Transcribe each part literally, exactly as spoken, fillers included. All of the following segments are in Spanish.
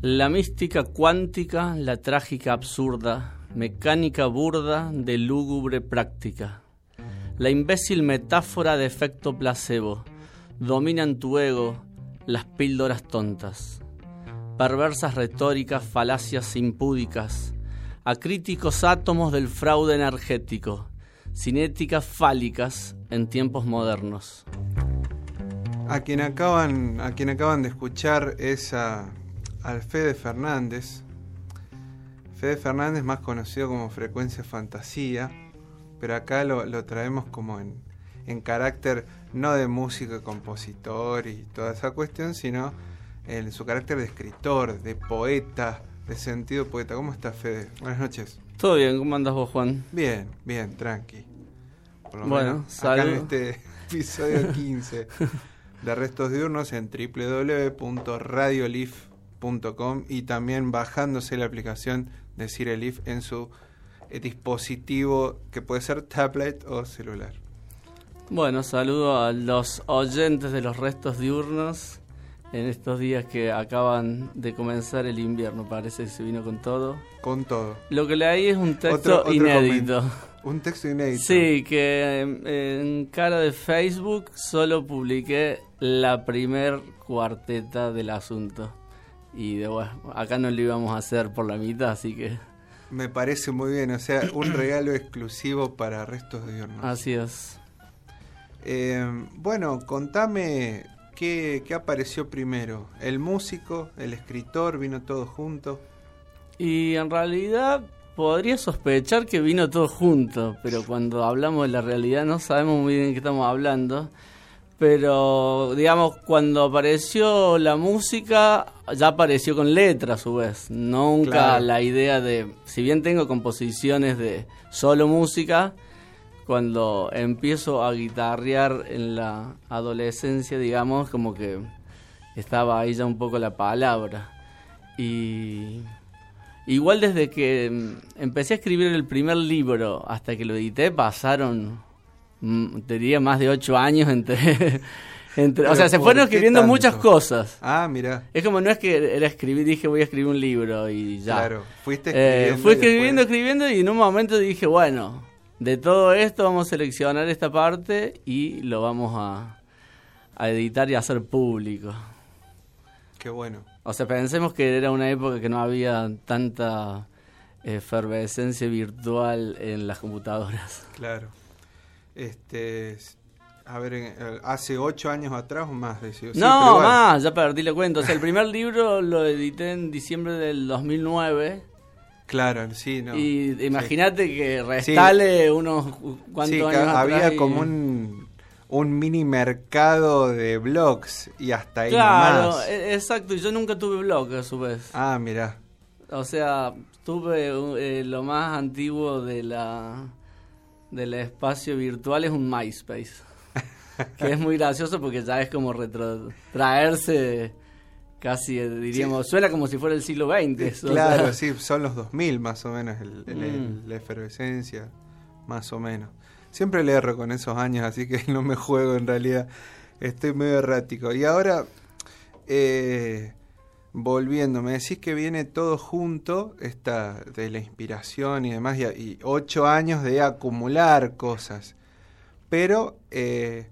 La mística cuántica, la trágica absurda, mecánica burda de lúgubre práctica. La imbécil metáfora de efecto placebo, dominan tu ego las píldoras tontas. Perversas retóricas, falacias impúdicas, acríticos átomos del fraude energético, cinéticas fálicas en tiempos modernos. A quien acaban, a quien acaban de escuchar es a, al Fede Fernández. Fede Fernández, más conocido como Frecuencia Fantasía, pero acá lo, lo traemos como en, en carácter no de músico y compositor y toda esa cuestión, sino en su carácter de escritor, de poeta, de sentido poeta. ¿Cómo estás, Fede? Buenas noches. Todo bien, ¿cómo andas vos, Juan? Bien, bien, tranqui. Por lo bueno, menos salud. Acá en este episodio quince de Restos Diurnos en doble u doble u doble u punto radiolif punto com y también bajándose la aplicación de Cirelif en su eh, dispositivo que puede ser tablet o celular. Bueno, saludo a los oyentes de los Restos Diurnos en estos días que acaban de comenzar el invierno. Parece que se vino con todo. Con todo. Lo que leí es un texto Otro- otro inédito. comentario. Un texto inédito. Sí, que eh, en cara de Facebook solo publiqué la primer cuarteta del asunto. Y de, bueno, acá no lo íbamos a hacer por la mitad, así que Me parece muy bien, o sea, un regalo exclusivo para Restos Diurnos. así es. Eh, bueno, contame qué, qué apareció primero. ¿El músico, el escritor, vino todo junto? Y en realidad podría sospechar que vino todo junto, pero cuando hablamos de la realidad no sabemos muy bien de qué estamos hablando. Pero, digamos, cuando apareció la música, ya apareció con letra a su vez. Nunca Claro. la idea de, si bien tengo composiciones de solo música, cuando empiezo a guitarrear en la adolescencia, digamos, como que estaba ahí ya un poco la palabra. Y igual desde que mm, empecé a escribir el primer libro hasta que lo edité pasaron, mm, te diría, más de ocho años entre... entre o Pero sea, se ¿por fueron qué escribiendo tanto? muchas cosas. Ah, mira, Es como, no es que era escribir, dije voy a escribir un libro y ya. claro, fuiste Eh, escribiendo. fui y escribiendo, después- escribiendo y en un momento dije, bueno, de todo esto vamos a seleccionar esta parte y lo vamos a, a editar y a hacer público. Qué bueno. O sea, pensemos que era una época que no había tanta efervescencia virtual en las computadoras. Claro. Este, a ver, en- hace ocho años atrás o más, decía. Sí, pero No, igual. más, ya perdí la cuenta. O sea, el primer libro lo edité en diciembre del dos mil nueve. Claro, sí, no. Y imagínate que restale unos cuantos Sí, años que atrás había y- como un, un mini mercado de blogs y hasta ahí Claro, nomás. e- exacto. Y yo nunca tuve blog a su vez. Ah, mirá. O sea, tuve eh, lo más antiguo de la del espacio virtual es un MySpace. Que es muy gracioso porque ya es como retrotraerse casi, eh, diríamos, suena como si fuera el siglo veinte. eso, o Claro, sea. sí, son los dos mil más o menos el, el- el- Mm. la efervescencia, más o menos. Siempre le erro con esos años, así que no me juego en realidad. Estoy medio errático. Y ahora, eh, volviendo, me decís que viene todo junto, esta de la inspiración y demás, y, y ocho años de acumular cosas. Pero, eh,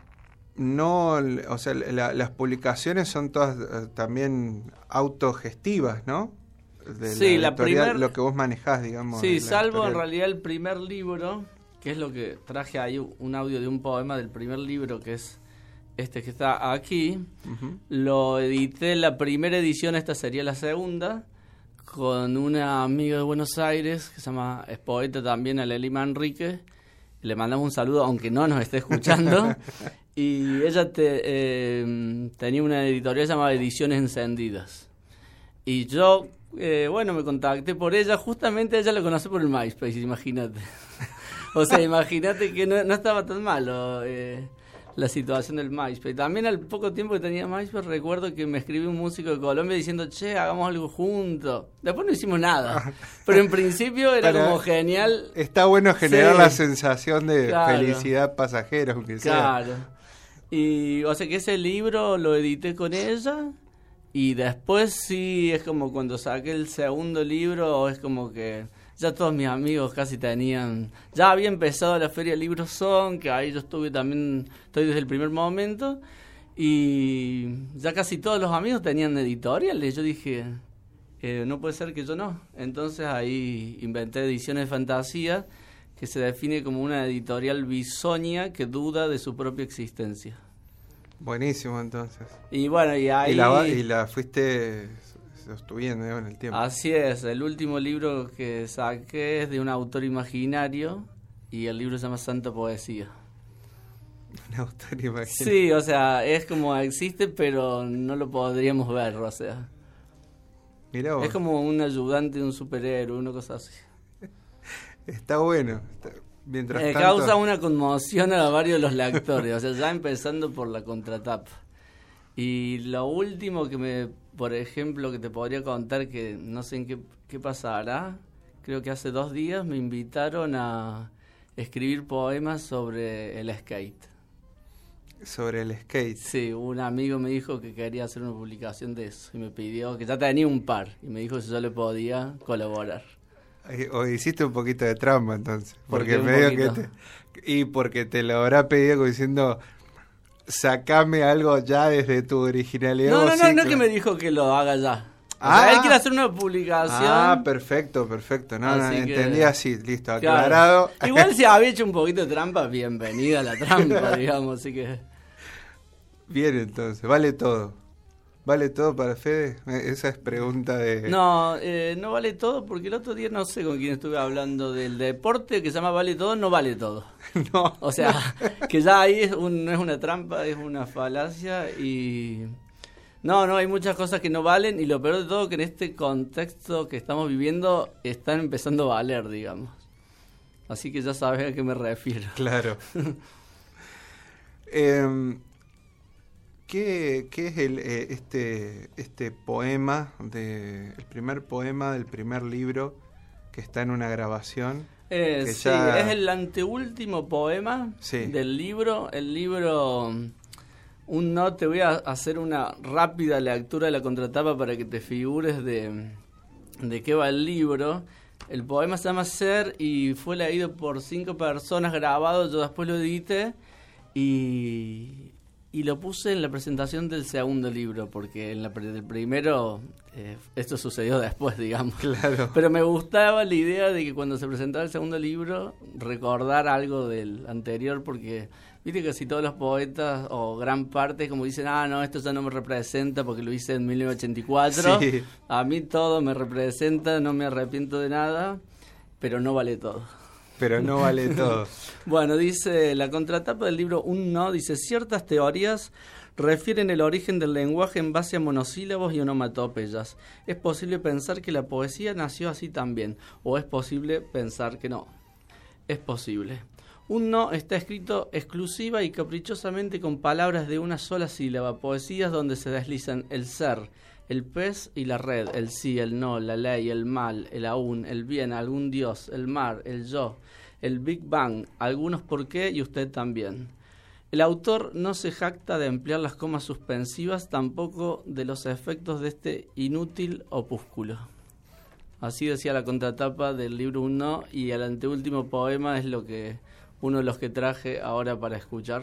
no, o sea, la- las publicaciones son todas eh, también autogestivas, ¿no? De Sí, la editorial, primer- lo que vos manejás, digamos. Sí, de la salvo en editorial. realidad el primer libro, que es lo que traje ahí, un audio de un poema del primer libro, que es este que está aquí. Ujú. Lo edité la primera edición, esta sería la segunda, con una amiga de Buenos Aires, que se llama, es poeta también, Aleli Manrique. Le mandamos un saludo, aunque no nos esté escuchando. Y ella te, eh, tenía una editorial llamada Ediciones Encendidas. Y yo, eh, bueno, me contacté por ella. Justamente ella la conocí por el MySpace, imagínate. O sea, imagínate que no, no estaba tan malo eh, la situación del MySpace. También al poco tiempo que tenía MySpace, recuerdo que me escribió un músico de Colombia diciendo, che, hagamos algo juntos. Después no hicimos nada. Pero en principio era Pero como genial. Está bueno generar Sí. la sensación de Claro. felicidad pasajera, aunque sea. Claro. Y, o sea, que ese libro lo edité con ella Y después sí, es como cuando saqué el segundo libro, es como que ya todos mis amigos casi tenían... Ya había empezado la Feria de Libros Son, que ahí yo estuve también, estoy desde el primer momento, y ya casi todos los amigos tenían editoriales. Yo dije, eh, no puede ser que yo no. Entonces ahí inventé Ediciones de Fantasía, que se define como una editorial bisoña que duda de su propia existencia. Buenísimo, entonces. Y bueno, y ahí... Y la, y la fuiste sosteniendo en el tiempo. Así es, el último libro que saqué es de un autor imaginario y el libro se llama Santa Poesía. Un autor imaginario. Sí, o sea, es como existe, pero no lo podríamos ver, o sea. Mirá vos. Es como un ayudante de un superhéroe, una cosa así. Está bueno. Está... Mientras eh, tanto... Causa una conmoción a varios de los lectores, o sea, ya empezando por la contratapa. Y lo último que me, por ejemplo, que te podría contar, que no sé en qué, qué pasará, creo que hace dos días me invitaron a escribir poemas sobre el skate. Sobre el skate. Sí, un amigo me dijo que quería hacer una publicación de eso y me pidió, que ya tenía un par, y me dijo si yo le podía colaborar. O hiciste un poquito de trampa entonces, porque ¿Por qué medio un que poquito? te, y porque te lo habrá pedido como diciendo, sacame algo ya desde tu originalidad. No, no, sí, no, no claro. que me dijo que lo haga ya. O Ah. sea, él quiere hacer una publicación. Ah, perfecto, perfecto. No, no, Así que- entendí así, listo, Claro. aclarado. Igual si había hecho un poquito de trampa, bienvenida a la trampa, digamos, así que... Bien, entonces, vale todo. ¿Vale todo para Fede? Eh, Esa es pregunta de... No, eh, no vale todo porque el otro día no sé con quién estuve hablando del deporte que se llama Vale Todo, no vale todo. No. O sea, que ya ahí es un, no es una trampa, es una falacia y... No, no, hay muchas cosas que no valen y lo peor de todo que en este contexto que estamos viviendo están empezando a valer, digamos. Así que ya sabes a qué me refiero. Claro. eh, ¿qué, ¿Qué es el, eh, este, este poema, de, el primer poema del primer libro que está en una grabación? Eh, Que sí, ya- es el anteúltimo poema Sí. del libro. El libro, un no, te voy a hacer una rápida lectura de la contratapa para que te figures de, de qué va el libro. El poema se llama Ser y fue leído por cinco personas grabado, yo después lo edité y, y lo puse en la presentación del segundo libro, porque en la pre- del primero eh, esto sucedió después, digamos. Claro. Pero me gustaba la idea de que cuando se presentaba el segundo libro, recordar algo del anterior, porque viste que casi todos los poetas, o gran parte, como dicen, ah, no, esto ya no me representa porque lo hice en mil novecientos ochenta y cuatro. Sí. A mí todo me representa, no me arrepiento de nada, pero no vale todo. Pero no vale todo. Bueno, dice la contratapa del libro Un No, dice, ciertas teorías refieren el origen del lenguaje en base a monosílabos y onomatopeyas. Es posible pensar que la poesía nació así también, o es posible pensar que no. Es posible. Un no está escrito exclusiva y caprichosamente con palabras de una sola sílaba, poesías donde se deslizan el ser, el pez y la red, el sí, el no, la ley, el mal, el aún, el bien, algún dios, el mar, el yo, el Big Bang, algunos por qué y usted también. El autor no se jacta de emplear las comas suspensivas, tampoco de los efectos de este inútil opúsculo. Así decía la contratapa del libro Un No, y el anteúltimo poema es lo que uno de los que traje ahora para escuchar.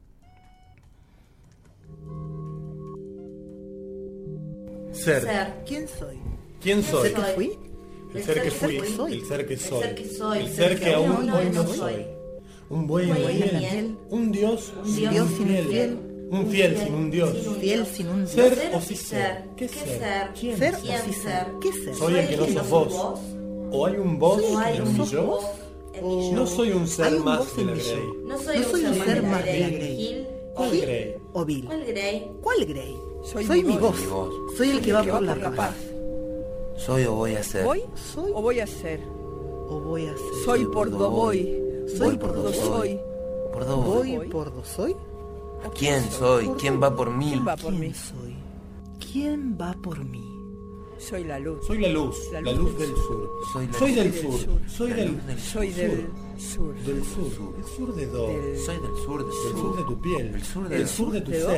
Ser. Ser. ¿Quién soy? ¿Quién soy? ¿El que fui? El ser que fui. soy. El ser que soy. El ser que soy. El ser que aún hoy no soy. Un buey en la buey en la miel. miel. Un dios Un sin dios un sin fiel. fiel. Un fiel sin un dios. Fiel sin un Ser Dios. o sí ser. ¿Qué ser? ¿Quién Ser ser? o sí ser. ¿Qué ser? Soy el que no sos vos. ¿O hay un vos O hay en un mi yo? vos en mi yo. No soy un Hay ser un más vos de en la mi Grey. yo. No soy No soy un un ser más de la Grey. Grey. Gil. ¿Cuál Gil Grey? o Bill. ¿Cuál Grey? ¿Cuál Grey? Soy Soy mi mi voz. voz. Soy el que va por la paz. Soy o voy a ser. ¿Voy Soy o voy a ser? o voy a ser. Soy por do voy. Soy Voy por do soy. ¿Por dónde voy? Voy por do soy. ¿Quién soy? ¿Quién va por mí? ¿Quién va por mí? ¿Quién soy? ¿Quién va por mí? Soy la luz. Soy la luz, La la luz luz del sur. Soy la Soy luz del del sur. sur. Soy La del luz del Soy sur. del sur. Del sur. ¿El sur de dónde? Del- Soy del sur, del Del sur de tu piel. El sur de- El sur de tu ¿De ser.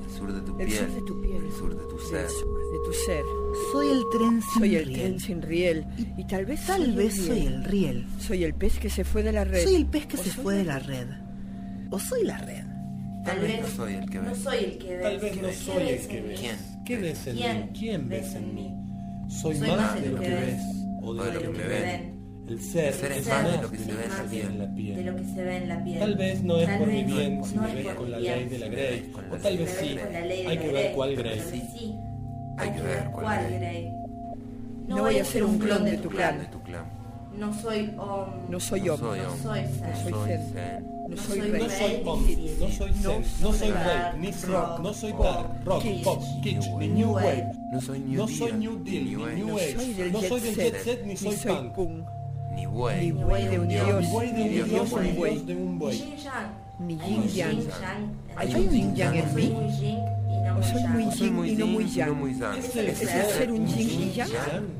El sur de tu El piel. sur de tu piel. El sur de tu ser. El sur de tu ser. Soy el tren sin Soy el riel. tren sin riel. Y tal vez Tal soy vez el soy riel. el riel. Soy el pez que se fue de la red. Soy el pez que O se soy fue de la- la red. O soy la red. Tal vez no soy el que No ves. soy el que ves. Tal vez no ¿Qué soy el ves que en mí? ves. ¿Quién? ¿Qué ves en ¿Quién mí? ¿Quién ves en mí? Soy, Soy más de lo que ves o de o lo que me ven. El ser El ser es es más más de lo que se ve más en la de piel. lo que se ve en la piel. Tal vez no es Tal por mi vez bien no si es me ves por con mi la bien ley de la si me Grey. ves con O la tal ley vez de la sí. Con la ley de Hay la que ver Grey. cuál Grey. Tal vez sí. Hay que ver cuál Grey. Grey. No voy a ser un clon de tu De clan. tu clan. No soy Om. No soy No yo. soy No Om. soy Zen. Soy Soy Zen. Zen. No No soy soy rey. No soy Rey, Om, ni no soy Zen, no soy Dark, Rey, ni Rock, Rock, no soy Pop, Dark, Rock, Kitsch, Pop, Kitsch, ni New Wave. No soy New No Deal. soy New Deal, ni New Soy Age. del No jet soy del set. jet set, ni soy punk. punk. Ni buey. Ni buey de un dios. Ni buey de Ni un dios dios, de un ni buey. dios de un Ni buey. yin yang. Ni Hay yin un yang. yin yang. Hay un yin yang en Soy mí. muy yin y no O muy soy yang. muy No soy yin muy y no muy yin y yang. no muy yang. ¿Es el ¿Es el ser un yin y yang?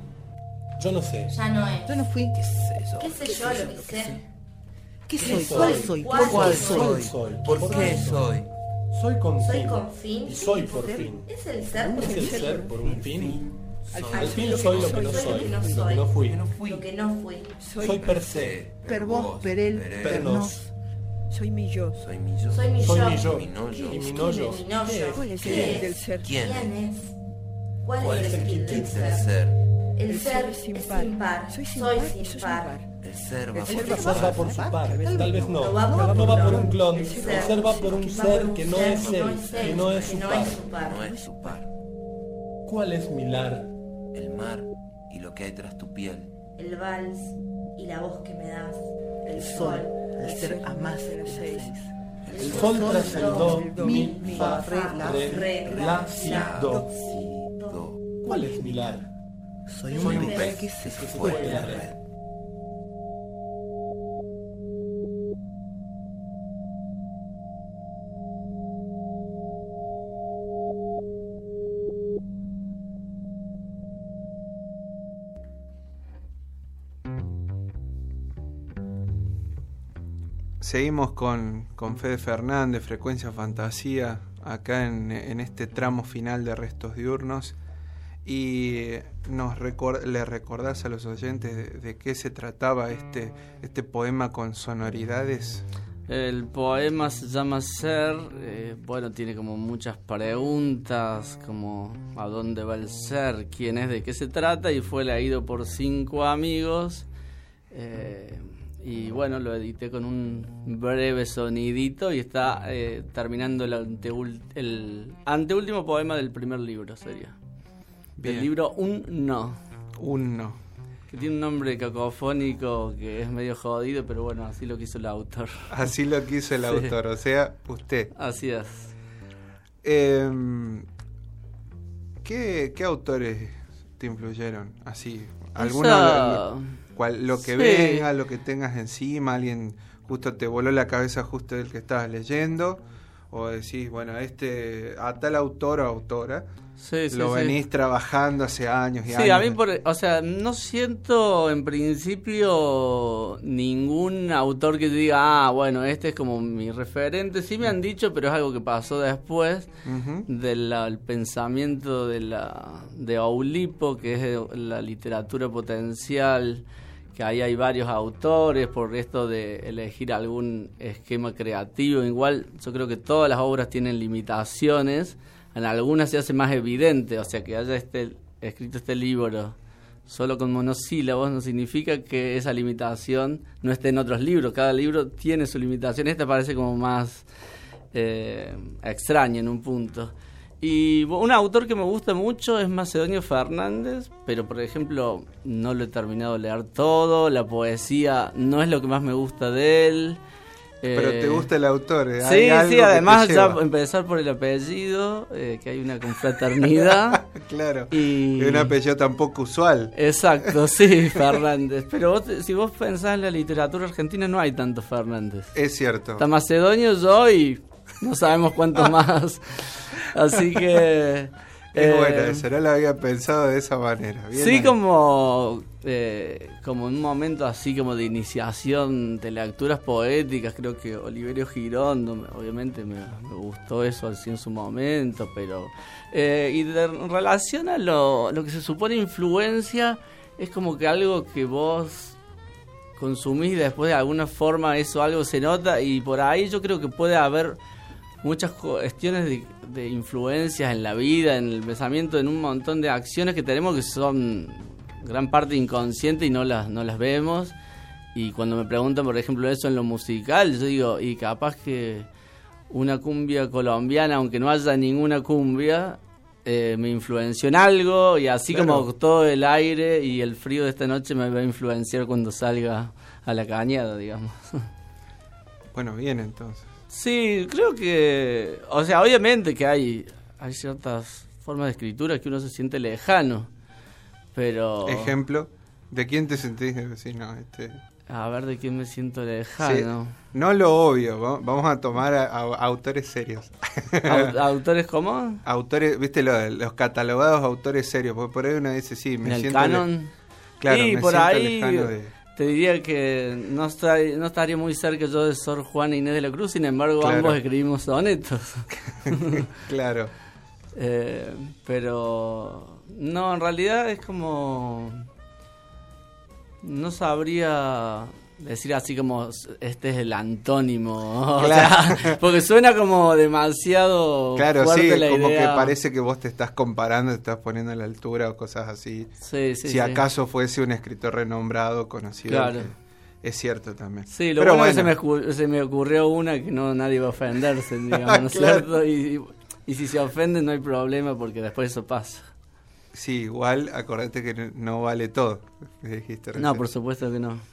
Yo no sé. Ya no es. Yo no fui. ¿Qué es eso? ¿Qué sé yo lo que sé? ¿Qué soy? soy? ¿Cuál soy? ¿Cuál ¿Cuál soy? soy? soy? soy? ¿Por ¿Por qué qué soy? Soy con Soy fin. con fin. Y soy por fin. Es el ser por ¿Es el el ser por un fin? Al Al fin soy lo que no soy, lo que no lo soy. que no fui. Lo que no fui. Soy per se. Per vos, per él, per nos. Soy mi yo. Soy mi yo. Soy mi Soy yo. mi yo. Mi no yo. Y mi no yo. Mi no yo. ¿Cuál es ¿Qué el es? del ser? ¿Quién? ¿Quién es? ¿Cuál, ¿Cuál es es el el kit kit del El ser? ser. El El ser ser es sin sin par. par. Soy sin Soy par y sin sos par. impar. El ser va El por ser El va su ser va par. por su par. Tal vez Tal vez no. No va por No un va por clon. un clon. El El ser ser va por un va ser por un que no ser es que él, no es que él, no es que su no par. es su par. No es su par. ¿Cuál es mi lar? El mar y lo que hay tras tu piel. El vals y la voz que me das. El El sol. sol, al ser a más de las seis. El sol tras el do, mi, fa, re, la, re, re, la, si, do. Si, do. ¿Cuál es mi lar? Soy Soy un un pez pez que se que se fue fue de de la la red. red. Seguimos con, con Fede Fernández, Frecuencia Fantasía, acá en, en este tramo final de Restos Diurnos. Y nos recor- le recordás a los oyentes de, de qué se trataba este, este poema con sonoridades. El poema se llama Ser, eh, bueno, tiene como muchas preguntas, como a dónde va el ser, quién es, de qué se trata, y fue leído por cinco amigos, eh, y bueno, lo edité con un breve sonidito y está eh, terminando el, anteul- el anteúltimo poema del primer libro, sería. Bien. Del libro Un No, Un no. que tiene un nombre cacofónico que es medio jodido, pero bueno, así lo quiso el autor. Así lo quiso el Sí. autor, o sea, usted. Así es. Eh, ¿qué, ¿Qué autores te influyeron? Así, alguno, Esa- cual, lo que Sí. venga, lo que tengas encima, alguien justo te voló la cabeza justo del que estabas leyendo, o decís, bueno, este a tal autor o autora Sí, sí, lo sí. venís trabajando hace años y años. Sí, a mí, por, o sea, no siento en principio ningún autor que diga, ah, bueno, este es como mi referente. Sí me han dicho, pero es algo que pasó después Ujú. del pensamiento de la de Oulipo, que es de la literatura potencial, que ahí hay varios autores por esto de elegir algún esquema creativo. Igual yo creo que todas las obras tienen limitaciones. En algunas se hace más evidente, o sea, que haya este, escrito este libro solo con monosílabos no significa que esa limitación no esté en otros libros. Cada libro tiene su limitación. Esta parece como más eh, extraña en un punto. Y un autor que me gusta mucho es Macedonio Fernández, pero por ejemplo no lo he terminado de leer todo. La poesía no es lo que más me gusta de él. Pero Eh, te gusta el autor, ¿eh? Sí, Hay algo sí, que además te ya lleva. empezar por el apellido, eh, que hay una confraternidad. Claro, Y- es un apellido tan poco usual. Exacto, sí, Fernández. Pero vos, te- si vos pensás en la literatura argentina, no hay tantos Fernández. Es cierto. Está Macedonio, yo y no sabemos cuántos más. Así que... Es Eh, buena esa, no la había pensado de esa manera. Bien sí, ahí. como, eh, como en un momento así como de iniciación de lecturas poéticas, creo que Oliverio Girondo, me- obviamente me, me gustó eso así en su momento, pero... eh, y de, en relación a lo, lo que se supone influencia, es como que algo que vos consumís y después de alguna forma eso algo se nota, y por ahí yo creo que puede haber muchas cuestiones de, de influencias en la vida, en el pensamiento, en un montón de acciones que tenemos que son gran parte inconscientes y no las, no las vemos. Y cuando me preguntan, por ejemplo, eso en lo musical, yo digo, y capaz que una cumbia colombiana, aunque no haya ninguna cumbia, eh, me influenció en algo, y así Claro. como todo el aire y el frío de esta noche me va a influenciar cuando salga a la cañada, digamos. Bueno, bien entonces. Sí, creo que, o sea, obviamente que hay, hay ciertas formas de escritura que uno se siente lejano, pero... Ejemplo, ¿de quién te sentís de vecino? Este, A ver, ¿de quién me siento sí, lejano? no lo obvio, va- vamos a tomar a, a- autores serios. Au- ¿Autores cómo? Autores, viste, lo- los catalogados autores serios, porque por ahí uno dice, sí, me ¿En el siento... le- canon? Claro, y me por siento ahí lejano de... te diría que no, está, no estaría muy cerca yo de Sor Juana Inés de la Cruz, sin embargo Claro. ambos escribimos sonetos. Claro. Eh, pero no, en realidad es como, no sabría decir así como este es el antónimo, o Claro. sea, porque suena como demasiado Claro, fuerte sí, la como idea. que parece que vos te estás comparando, te estás poniendo a la altura o cosas así. Sí, sí, si sí. acaso fuese un escritor renombrado, conocido. Claro. que Es cierto también. Sí, lo Pero bueno, es que bueno, se me, ocu- se me ocurrió una que no nadie va a ofenderse, digamos, ¿no es Claro. cierto? Y, y si se ofenden no hay problema porque después eso pasa. sí, igual acordate que no- no vale todo. que dijiste No, recién. por supuesto que no.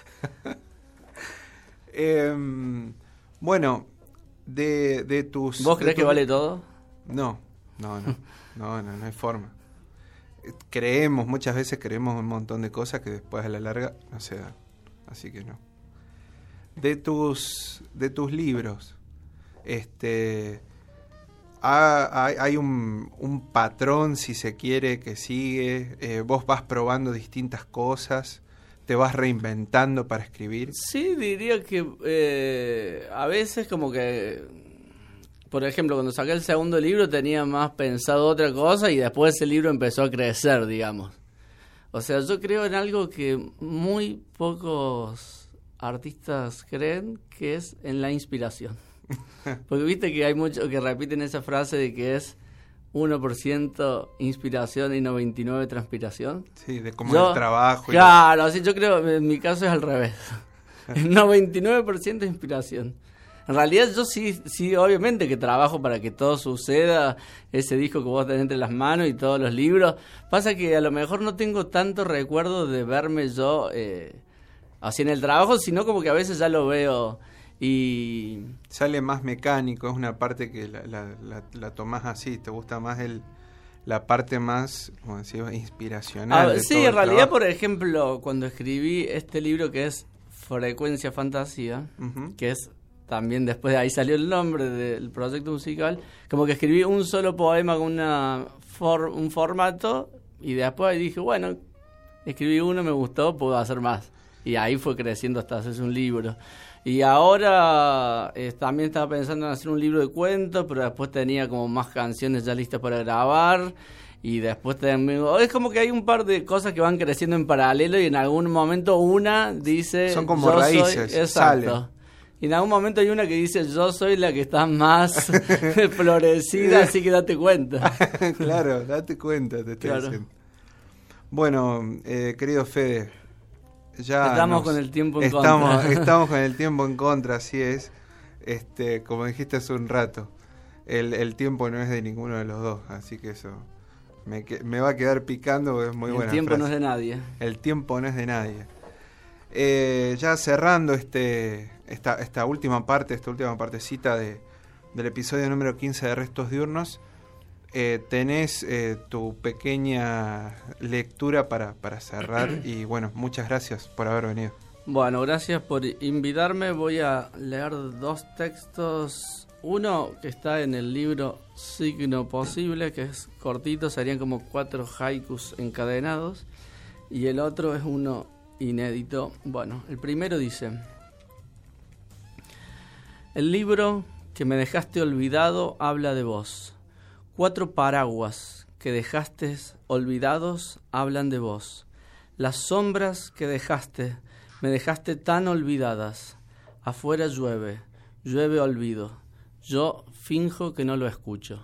Em, bueno, de, de tus... ¿Vos de creés que tus- vale todo? No, no, no, no, no, no hay forma. Eh, Creemos, muchas veces creemos un montón de cosas que después a la larga no se dan. Así que no. De tus, de tus libros, este, ha- hay, hay un, un patrón, si se quiere, que sigue. Eh, vos vas probando distintas cosas, te vas reinventando para escribir. Sí, diría que eh, a veces como que, por ejemplo, cuando saqué el segundo libro tenía más pensado otra cosa y después ese libro empezó a crecer, digamos. O sea, yo creo en algo que muy pocos artistas creen, que es en la inspiración. Porque viste que hay muchos que repiten esa frase de que es uno por ciento inspiración y noventa y nueve por ciento transpiración. Sí, de cómo Yo- el trabajo. y Claro, así yo creo, en mi caso es al revés. El noventa y nueve por ciento de inspiración. En realidad yo sí, sí, obviamente que trabajo para que todo suceda, ese disco que vos tenés entre las manos y todos los libros. Pasa que a lo mejor no tengo tanto recuerdo de verme yo eh, así en el trabajo, sino como que a veces ya lo veo y... sale más mecánico, es una parte que la, la, la, la tomás así, te gusta más el la parte más, como decía, inspiracional. Ah, de sí, todo en el realidad, trabajo. por ejemplo, cuando escribí este libro que es Frecuencia Fantasía, Ujú. que es también después de ahí salió el nombre del proyecto musical, como que escribí un solo poema con una for- un formato y después ahí dije, bueno, escribí uno, me gustó, puedo hacer más. Y ahí fue creciendo hasta hacerse un libro. Y ahora eh, también estaba pensando en hacer un libro de cuentos, pero después tenía como más canciones ya listas para grabar. Y después también... Es como que hay un par de cosas que van creciendo en paralelo y en algún momento una dice... Son como yo soy- raíces, exacto. salen. Y en algún momento hay una que dice, yo soy la que está más florecida, así que date cuenta. Claro, date cuenta, te estoy Claro. diciendo. Bueno, eh, querido Fede, ya Estamos nos- con el tiempo en estamos, contra. Estamos con el tiempo en contra, así es. Este, como dijiste hace un rato, el, el tiempo no es de ninguno de los dos, así que eso me, que- me va a quedar picando porque es muy Y buena el tiempo frase. no es de nadie. El tiempo no es de nadie. Eh, ya cerrando este esta, esta última parte, esta última partecita de, del episodio número quince de Restos Diurnos, eh, tenés eh, tu pequeña lectura para, para cerrar y bueno, muchas gracias por haber venido. Bueno, gracias por invitarme. Voy a leer dos textos. uno que está en el libro Signo Posible, que es cortito, serían como cuatro haikus encadenados, y el otro es uno inédito. Bueno, el primero dice: el libro que me dejaste olvidado habla de vos. Cuatro paraguas que dejaste olvidados hablan de vos. Las sombras que dejaste, me dejaste tan olvidadas. Afuera llueve, llueve olvido. Yo finjo que no lo escucho.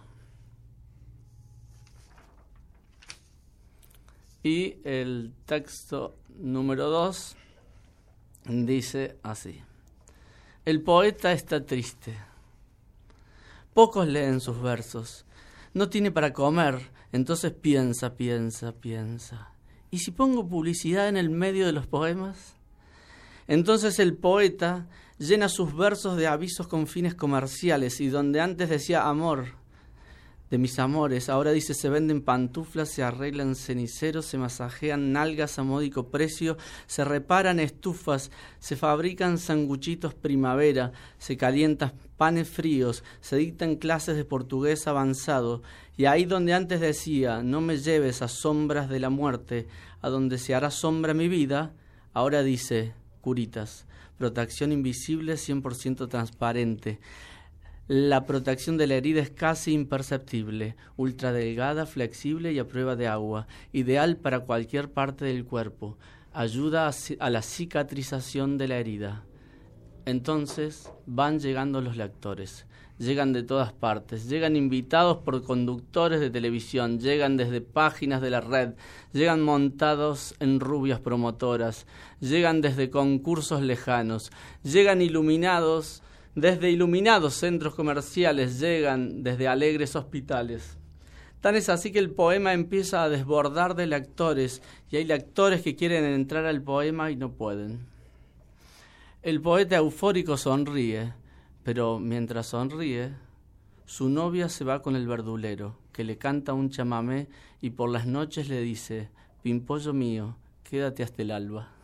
Y el texto número dos dice así: el poeta está triste. Pocos leen sus versos. No tiene para comer, entonces piensa, piensa, piensa. ¿Y si pongo publicidad en el medio de los poemas? Entonces el poeta llena sus versos de avisos con fines comerciales, y donde antes decía amor de mis amores, ahora dice se venden pantuflas, se arreglan ceniceros, se masajean nalgas a módico precio, se reparan estufas, se fabrican sanguchitos primavera, se calientan panes fríos, se dictan clases de portugués avanzado, y ahí donde antes decía no me lleves a sombras de la muerte, a donde se hará sombra mi vida, ahora dice curitas, protección invisible cien por ciento transparente. La protección de la herida es casi imperceptible, ultra delgada, flexible y a prueba de agua, ideal para cualquier parte del cuerpo, ayuda a, a la cicatrización de la herida. Entonces van llegando los lectores, llegan de todas partes, llegan invitados por conductores de televisión, llegan desde páginas de la red, llegan montados en rubias promotoras, llegan desde concursos lejanos, llegan iluminados desde iluminados centros comerciales, llegan desde alegres hospitales. Tan es así que el poema empieza a desbordar de lectores, y hay lectores que quieren entrar al poema y no pueden. El poeta eufórico sonríe, pero mientras sonríe, su novia se va con el verdulero, que le canta un chamamé y por las noches le dice: pimpollo mío, quédate hasta el alba.